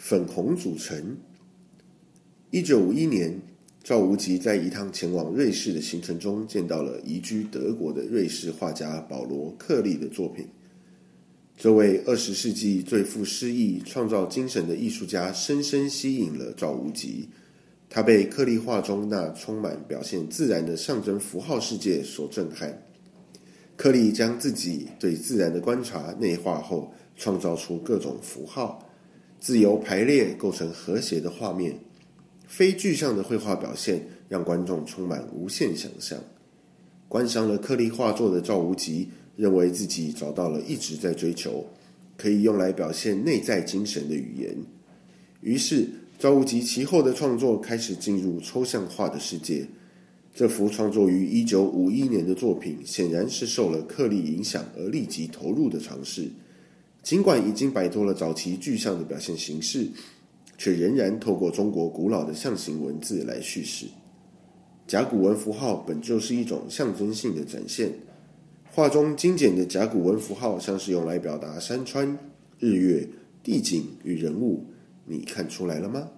粉红组成。1951年，赵无极在一趟前往瑞士的行程中，见到了移居德国的瑞士画家保罗·克利的作品。这位20世纪最富诗意、创造精神的艺术家，深深吸引了赵无极。他被克利画中那充满表现自然的象征符号世界所震撼。克利将自己对自然的观察内化后，创造出各种符号，自由排列构成和谐的画面。非具象的绘画表现让观众充满无限想象。观赏了克利画作的赵无极认为自己找到了一直在追求可以用来表现内在精神的语言。于是赵无极其后的创作开始进入抽象画的世界。这幅创作于1951年的作品显然是受了克利影响而立即投入的尝试，尽管已经摆脱了早期具象的表现形式，却仍然透过中国古老的象形文字来叙事。甲骨文符号本就是一种象征性的展现，画中精简的甲骨文符号像是用来表达山川、日月、地景与人物，你看出来了吗？